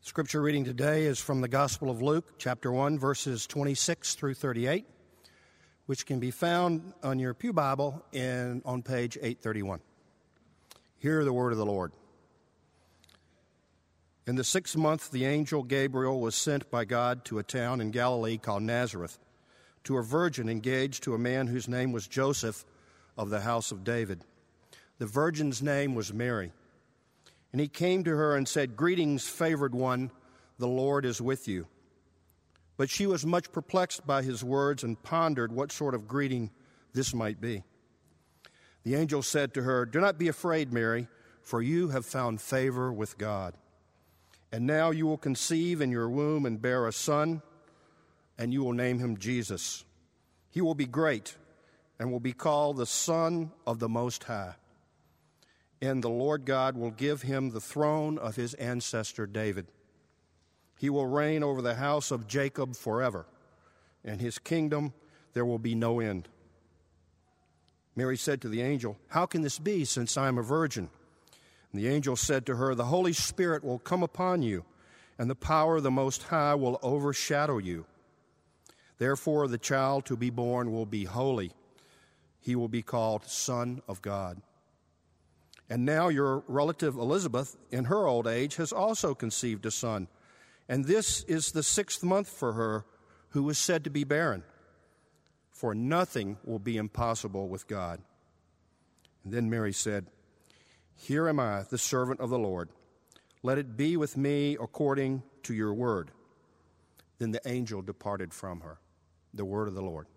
Scripture reading today is from the Gospel of Luke, chapter 1, verses 26 through 38, which can be found on your pew Bible on page 831. Hear the word of the Lord. In the 6th month, the angel Gabriel was sent by God to a town in Galilee called Nazareth, to a virgin engaged to a man whose name was Joseph of the house of David. The virgin's name was Mary. And he came to her and said, "Greetings, favored one, the Lord is with you." But she was much perplexed by his words and pondered what sort of greeting this might be. The angel said to her, "Do not be afraid, Mary, for you have found favor with God. And now you will conceive in your womb and bear a son, and you will name him Jesus. He will be great and will be called the Son of the Most High. And the Lord God will give him the throne of his ancestor David. He will reign over the house of Jacob forever, and his kingdom there will be no end." Mary said to the angel, "How can this be, since I am a virgin?" And the angel said to her, "The Holy Spirit will come upon you, and the power of the Most High will overshadow you. Therefore the child to be born will be holy. He will be called Son of God. And now your relative Elizabeth, in her old age, has also conceived a son. And this is the 6th month for her who was said to be barren. For nothing will be impossible with God." And then Mary said, "Here am I, the servant of the Lord. Let it be with me according to your word." Then the angel departed from her. The word of the Lord.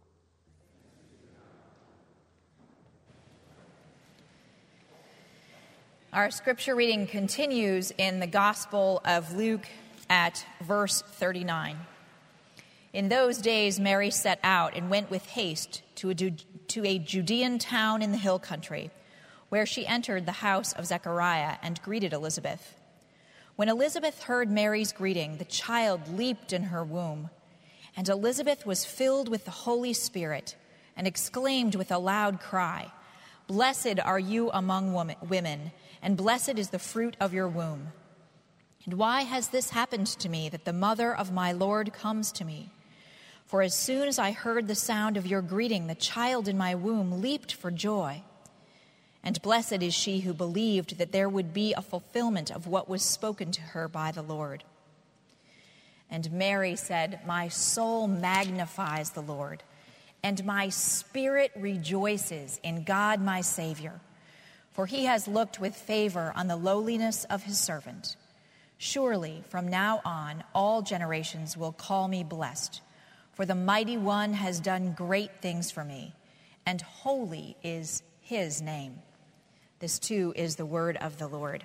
Our scripture reading continues in the Gospel of Luke at verse 39. In those days Mary set out and went with haste to a Judean town in the hill country, where she entered the house of Zechariah and greeted Elizabeth. When Elizabeth heard Mary's greeting, the child leaped in her womb, and Elizabeth was filled with the Holy Spirit and exclaimed with a loud cry, "Blessed are you among women, and blessed is the fruit of your womb. And why has this happened to me, that the mother of my Lord comes to me? For as soon as I heard the sound of your greeting, the child in my womb leaped for joy. And blessed is she who believed that there would be a fulfillment of what was spoken to her by the Lord." And Mary said, "My soul magnifies the Lord, and my spirit rejoices in God my Savior. For he has looked with favor on the lowliness of his servant. Surely from now on all generations will call me blessed, for the Mighty One has done great things for me, and holy is his name." This too is the word of the Lord.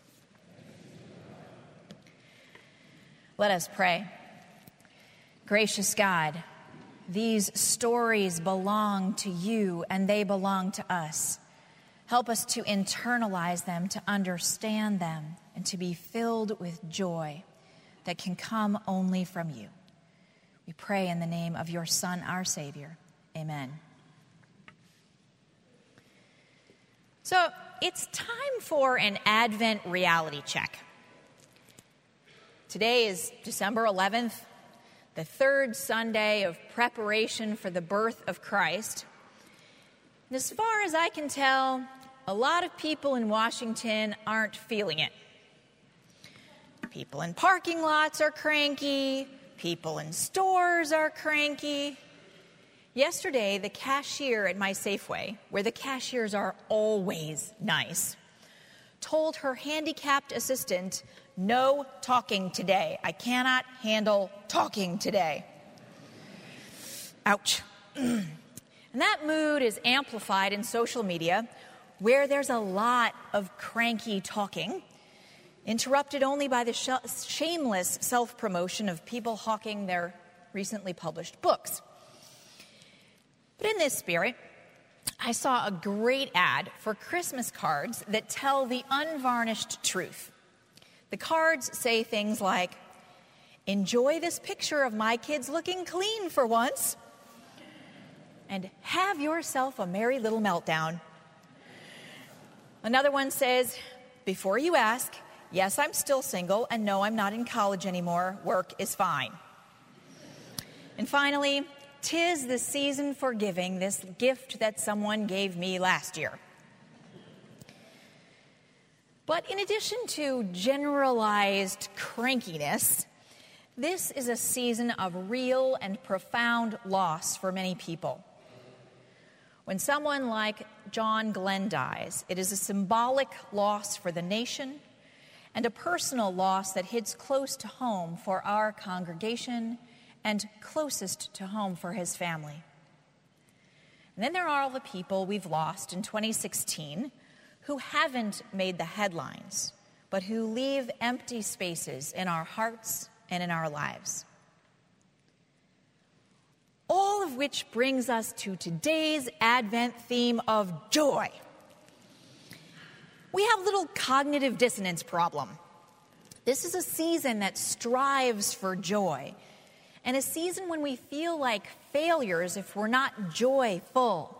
Let us pray. Gracious God, these stories belong to you and they belong to us. Help us to internalize them, to understand them, and to be filled with joy that can come only from you. We pray in the name of your Son, our Savior. Amen. So it's time for an Advent reality check. Today is December 11th, the 3rd Sunday of preparation for the birth of Christ. And as far as I can tell, a lot of people in Washington aren't feeling it. People in parking lots are cranky. People in stores are cranky. Yesterday, the cashier at my Safeway, where the cashiers are always nice, told her handicapped assistant, "No talking today. I cannot handle talking today." Ouch. And that mood is amplified in social media, where there's a lot of cranky talking, interrupted only by the shameless self-promotion of people hawking their recently published books. But in this spirit, I saw a great ad for Christmas cards that tell the unvarnished truth. The cards say things like, "Enjoy this picture of my kids looking clean for once," and "Have yourself a merry little meltdown." Another one says, "Before you ask, Yes, I'm still single, and no, I'm not in college anymore. Work is fine. And finally, 'tis the season for giving this gift that someone gave me last year. But in addition to generalized crankiness, this is a season of real and profound loss for many people. When someone like John Glenn dies, it is a symbolic loss for the nation and a personal loss that hits close to home for our congregation and closest to home for his family. And then there are all the people we've lost in 2016 who haven't made the headlines, but who leave empty spaces in our hearts and in our lives. All of which brings us to today's Advent theme of joy. We have a little cognitive dissonance problem. This is a season that strives for joy, and a season when we feel like failures if we're not joyful.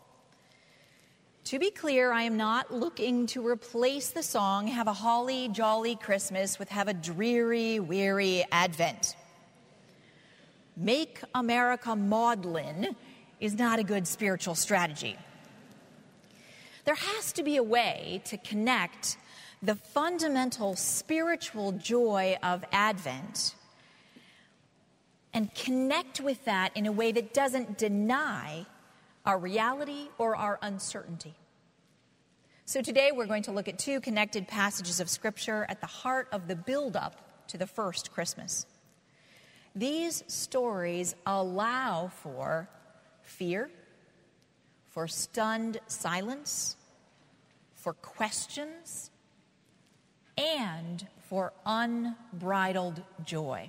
To be clear, I am not looking to replace the song "Have a Holly Jolly Christmas" with "Have a Dreary, Weary Advent." Make America maudlin is not a good spiritual strategy. There has to be a way to connect the fundamental spiritual joy of Advent and connect with that in a way that doesn't deny our reality or our uncertainty. So today we're going to look at two connected passages of Scripture at the heart of the build-up to the first Christmas. These stories allow for fear, for stunned silence, for questions, and for unbridled joy.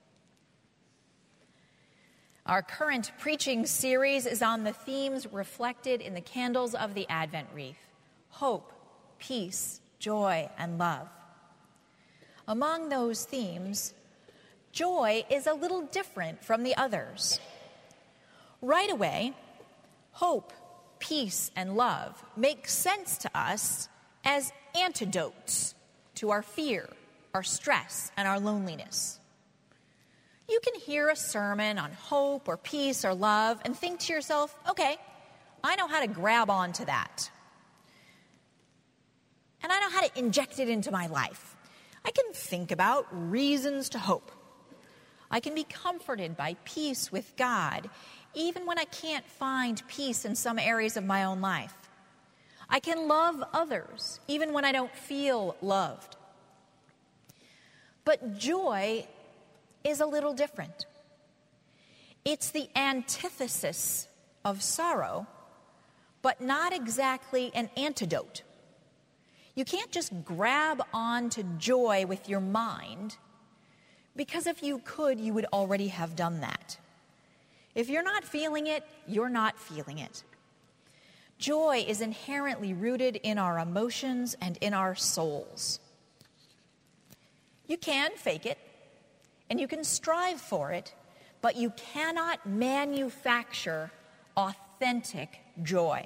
Our current preaching series is on the themes reflected in the candles of the Advent wreath: hope, peace, joy, and love. Among those themes, joy is a little different from the others. Right away, hope, peace, and love make sense to us as antidotes to our fear, our stress, and our loneliness. You can hear a sermon on hope or peace or love and think to yourself, okay, I know how to grab onto that. And I know how to inject it into my life. I can think about reasons to hope. I can be comforted by peace with God, even when I can't find peace in some areas of my own life. I can love others, even when I don't feel loved. But joy is a little different. It's the antithesis of sorrow, but not exactly an antidote. You can't just grab onto joy with your mind, because if you could, you would already have done that. If you're not feeling it, you're not feeling it. Joy is inherently rooted in our emotions and in our souls. You can fake it, and you can strive for it, but you cannot manufacture authentic joy.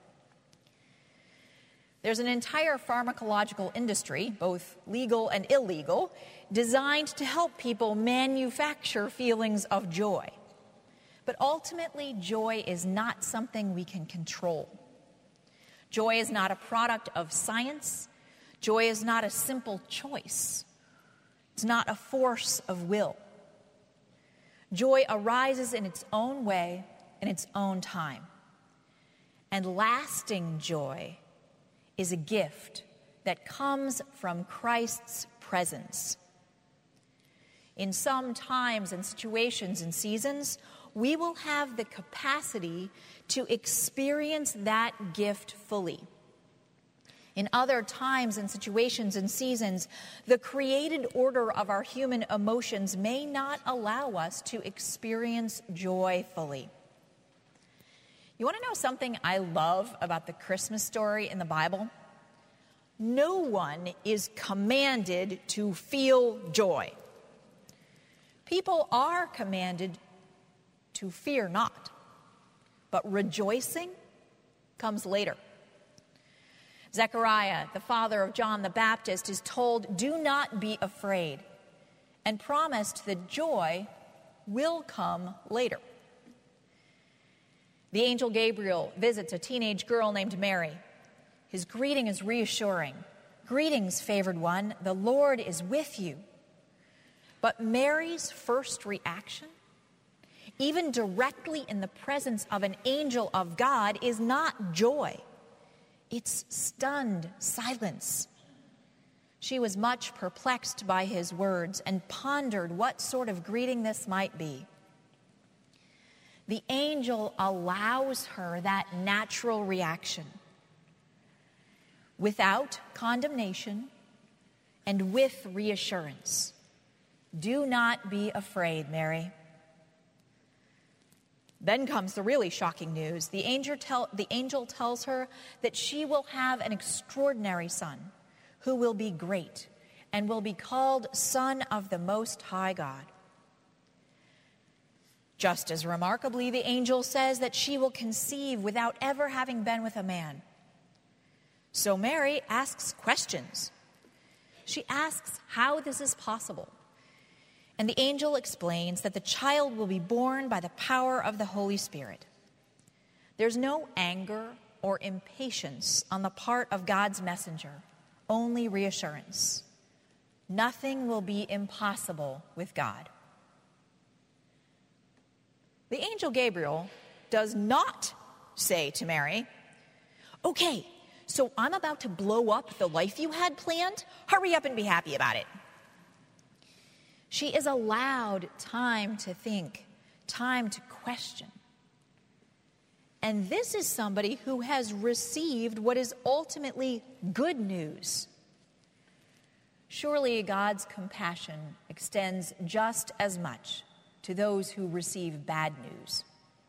There's an entire pharmacological industry, both legal and illegal, designed to help people manufacture feelings of joy. But ultimately, joy is not something we can control. Joy is not a product of science. Joy is not a simple choice. It's not a force of will. Joy arises in its own way, in its own time. And lasting joy is a gift that comes from Christ's presence. In some times and situations and seasons, we will have the capacity to experience that gift fully. In other times and situations and seasons, the created order of our human emotions may not allow us to experience joy fully. You want to know something I love about the Christmas story in the Bible? No one is commanded to feel joy. People are commanded to fear not, but rejoicing comes later. Zechariah, the father of John the Baptist, is told, "Do not be afraid," and promised that joy will come later. The angel Gabriel visits a teenage girl named Mary. His greeting is reassuring. "Greetings, favored one, the Lord is with you." But Mary's first reaction, even directly in the presence of an angel of God, is not joy. It's stunned silence. She was much perplexed by his words and pondered what sort of greeting this might be. The angel allows her that natural reaction without condemnation and with reassurance. "Do not be afraid, Mary." Then comes the really shocking news. The angel tells her that she will have an extraordinary son who will be great and will be called Son of the Most High God. Just as remarkably, the angel says that she will conceive without ever having been with a man. So Mary asks questions. She asks how this is possible. And the angel explains that the child will be born by the power of the Holy Spirit. There's no anger or impatience on the part of God's messenger, only reassurance. Nothing will be impossible with God. The angel Gabriel does not say to Mary, "Okay, so I'm about to blow up the life you had planned. Hurry up and be happy about it." She is allowed time to think, time to question. And this is somebody who has received what is ultimately good news. Surely God's compassion extends just as much to those who receive bad news.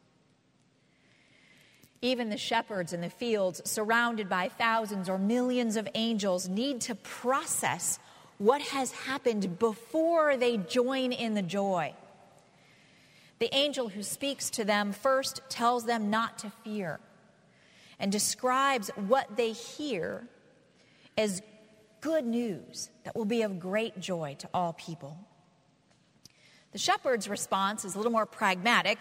Even the shepherds in the fields, surrounded by thousands or millions of angels, need to process what has happened before they join in the joy. The angel who speaks to them first tells them not to fear and describes what they hear as good news that will be of great joy to all people. The shepherd's response is a little more pragmatic.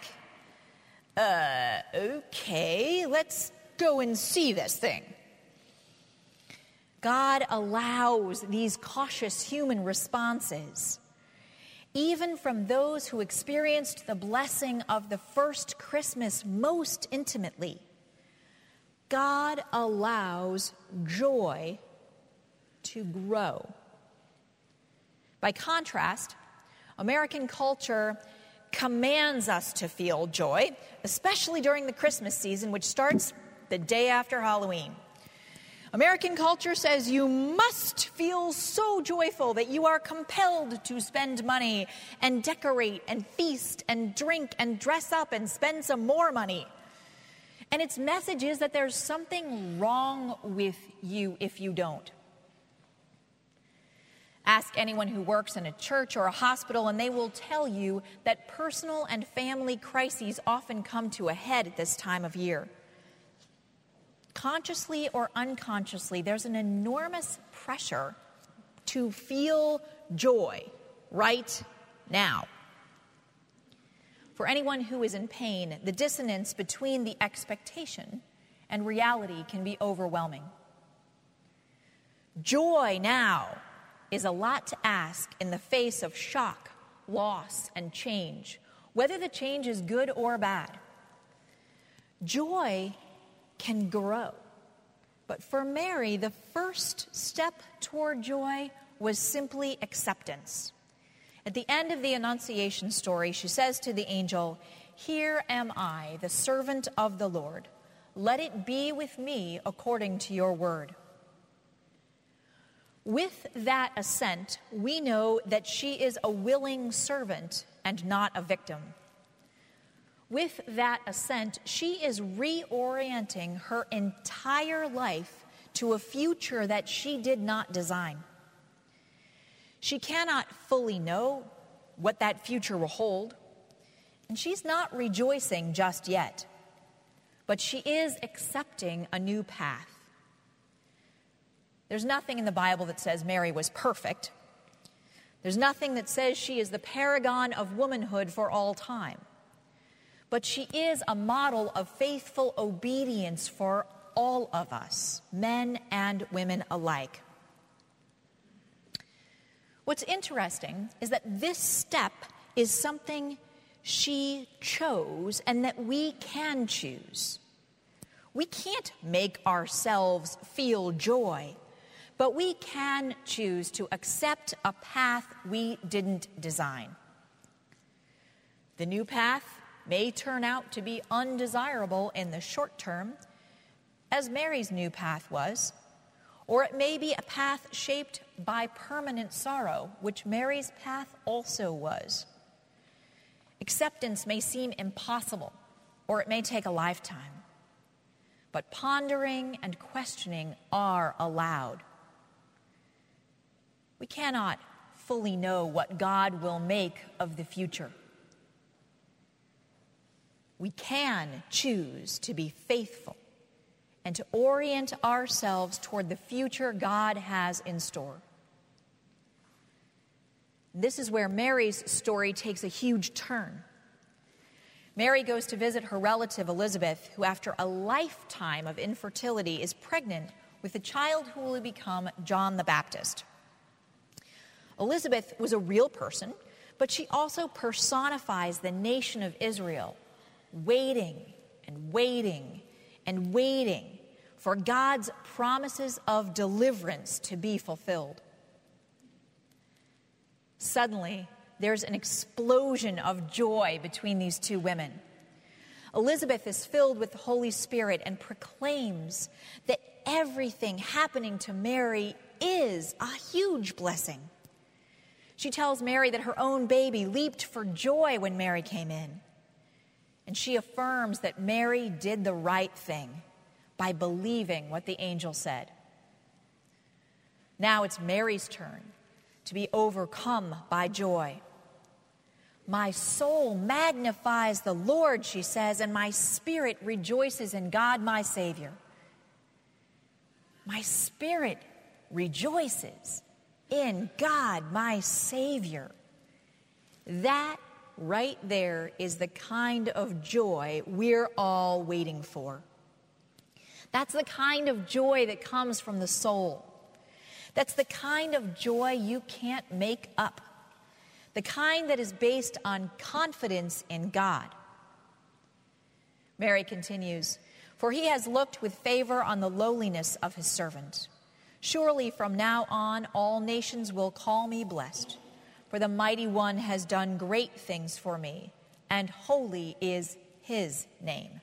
Okay, let's go and see this thing. God allows these cautious human responses, even from those who experienced the blessing of the first Christmas most intimately. God allows joy to grow. By contrast, American culture commands us to feel joy, especially during the Christmas season, which starts the day after Halloween. American culture says you must feel so joyful that you are compelled to spend money and decorate and feast and drink and dress up and spend some more money. And its message is that there's something wrong with you if you don't. Ask anyone who works in a church or a hospital, and they will tell you that personal and family crises often come to a head at this time of year. Consciously or unconsciously, there's an enormous pressure to feel joy right now. For anyone who is in pain, the dissonance between the expectation and reality can be overwhelming. Joy now is a lot to ask in the face of shock, loss, and change, whether the change is good or bad. Joy can grow. But for Mary, the first step toward joy was simply acceptance. At the end of the Annunciation story, she says to the angel, "Here am I, the servant of the Lord. Let it be with me according to your word." With that assent, we know that she is a willing servant and not a victim. With that assent, she is reorienting her entire life to a future that she did not design. She cannot fully know what that future will hold, and she's not rejoicing just yet, but she is accepting a new path. There's nothing in the Bible that says Mary was perfect. There's nothing that says she is the paragon of womanhood for all time. But she is a model of faithful obedience for all of us, men and women alike. What's interesting is that this step is something she chose and that we can choose. We can't make ourselves feel joy, but we can choose to accept a path we didn't design. The new path may turn out to be undesirable in the short term, as Mary's new path was, or it may be a path shaped by permanent sorrow, which Mary's path also was. Acceptance may seem impossible, or it may take a lifetime, but pondering and questioning are allowed. We cannot fully know what God will make of the future. We can choose to be faithful and to orient ourselves toward the future God has in store. This is where Mary's story takes a huge turn. Mary goes to visit her relative Elizabeth, who after a lifetime of infertility is pregnant with a child who will become John the Baptist. Elizabeth was a real person, but she also personifies the nation of Israel, waiting and waiting and waiting for God's promises of deliverance to be fulfilled. Suddenly, there's an explosion of joy between these two women. Elizabeth is filled with the Holy Spirit and proclaims that everything happening to Mary is a huge blessing. She tells Mary that her own baby leaped for joy when Mary came in. And she affirms that Mary did the right thing by believing what the angel said. Now it's Mary's turn to be overcome by joy. My soul magnifies the Lord, she says, and my spirit rejoices in God, my Savior. My spirit rejoices in God, my Savior. That right there is the kind of joy we're all waiting for. That's the kind of joy that comes from the soul. That's the kind of joy you can't make up. The kind that is based on confidence in God. Mary continues, "For he has looked with favor on the lowliness of his servant. Surely from now on all nations will call me blessed, for the Mighty One has done great things for me, and holy is his name."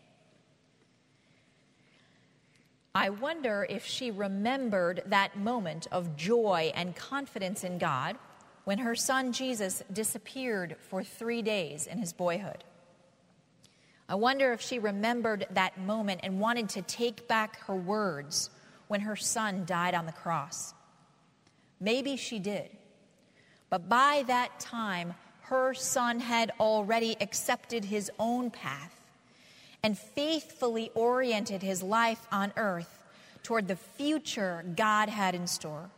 I wonder if she remembered that moment of joy and confidence in God when her son Jesus disappeared for 3 days in his boyhood. I wonder if she remembered that moment and wanted to take back her words when her son died on the cross. Maybe she did. But by that time, her son had already accepted his own path and faithfully oriented his life on earth toward the future God had in store.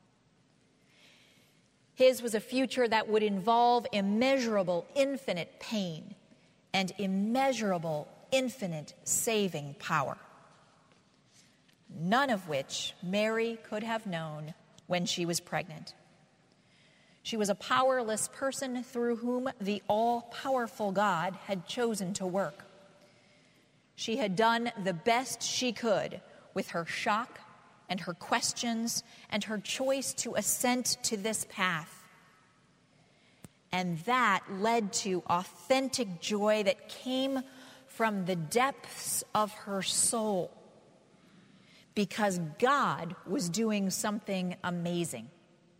His was a future that would involve immeasurable, infinite pain and immeasurable, infinite saving power, none of which Mary could have known when she was pregnant. She was a powerless person through whom the all-powerful God had chosen to work. She had done the best she could with her shock and her questions and her choice to assent to this path. And that led to authentic joy that came from the depths of her soul, because God was doing something amazing.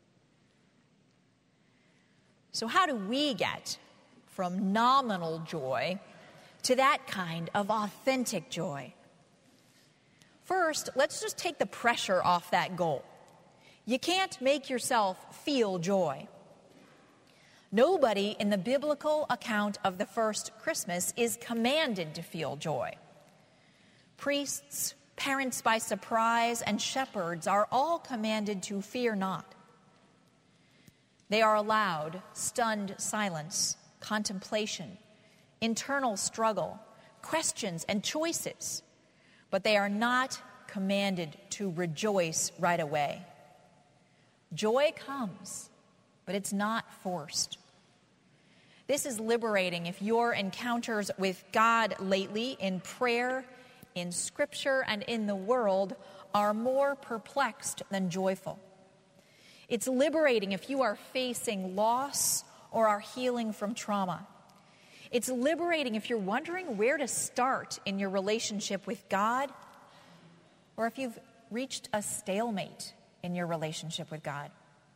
So how do we get from nominal joy to that kind of authentic joy? First, let's just take the pressure off that goal. You can't make yourself feel joy. Nobody in the biblical account of the first Christmas is commanded to feel joy. Priests, parents by surprise, and shepherds are all commanded to fear not. They are allowed stunned silence, contemplation, internal struggle, questions, and choices, but they are not commanded to rejoice right away. Joy comes, but it's not forced. This is liberating if your encounters with God lately in prayer, in Scripture, and in the world are more perplexed than joyful. It's liberating if you are facing loss or are healing from trauma. It's liberating if you're wondering where to start in your relationship with God, or if you've reached a stalemate in your relationship with God.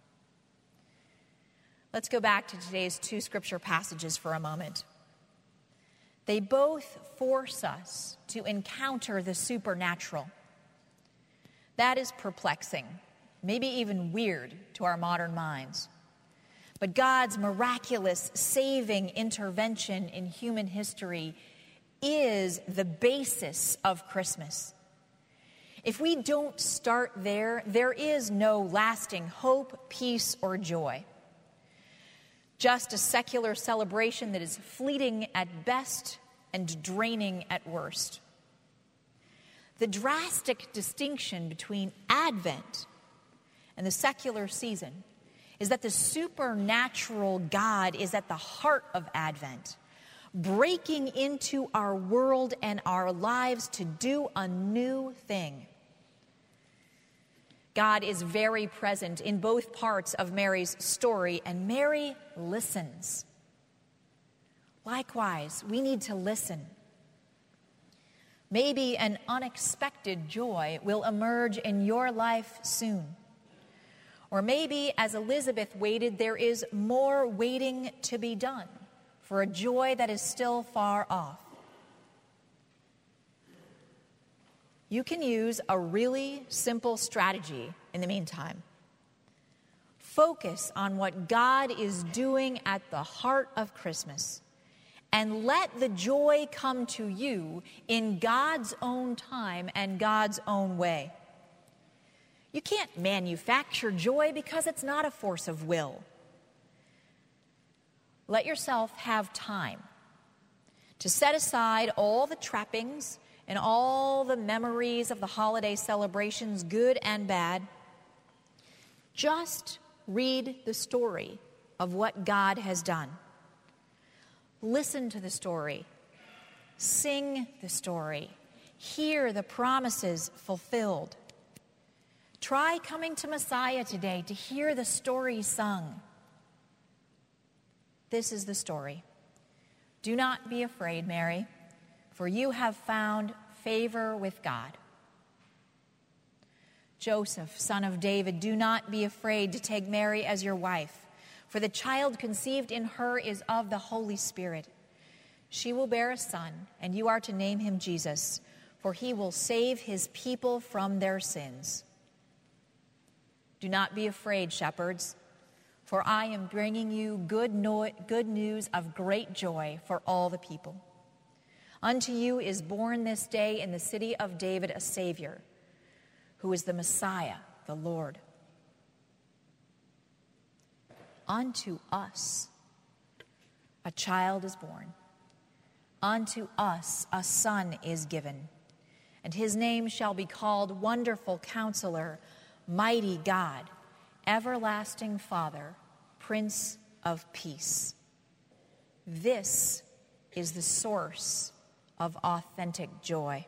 Let's go back to today's two scripture passages for a moment. They both force us to encounter the supernatural. That is perplexing, maybe even weird to our modern minds. But God's miraculous saving intervention in human history is the basis of Christmas. If we don't start there, there is no lasting hope, peace, or joy. Just a secular celebration that is fleeting at best and draining at worst. The drastic distinction between Advent and the secular season is that the supernatural God is at the heart of Advent, breaking into our world and our lives to do a new thing. God is very present in both parts of Mary's story, and Mary listens. Likewise, we need to listen. Maybe an unexpected joy will emerge in your life soon. Or maybe, as Elizabeth waited, there is more waiting to be done for a joy that is still far off. You can use a really simple strategy in the meantime. Focus on what God is doing at the heart of Christmas, and let the joy come to you in God's own time and God's own way. You can't manufacture joy because it's not a force of will. Let yourself have time to set aside all the trappings and all the memories of the holiday celebrations, good and bad. Just read the story of what God has done. Listen to the story. Sing the story. Hear the promises fulfilled. Try coming to Messiah today to hear the story sung. This is the story. Do not be afraid, Mary, for you have found favor with God. Joseph, son of David, do not be afraid to take Mary as your wife, for the child conceived in her is of the Holy Spirit. She will bear a son, and you are to name him Jesus, for he will save his people from their sins. Do not be afraid, shepherds, for I am bringing you good news of great joy for all the people. Unto you is born this day in the city of David a Savior, who is the Messiah, the Lord. Unto us a child is born. Unto us a son is given, and his name shall be called Wonderful Counselor, Mighty God, Everlasting Father, Prince of Peace. This is the source of authentic joy.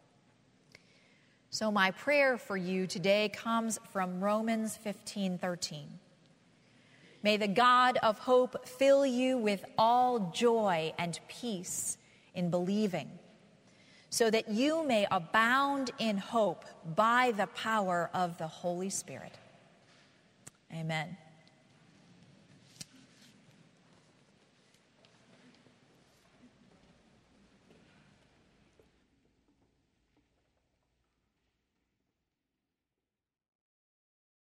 So my prayer for you today comes from Romans 15:13. May the God of hope fill you with all joy and peace in believing, so that you may abound in hope by the power of the Holy Spirit. Amen.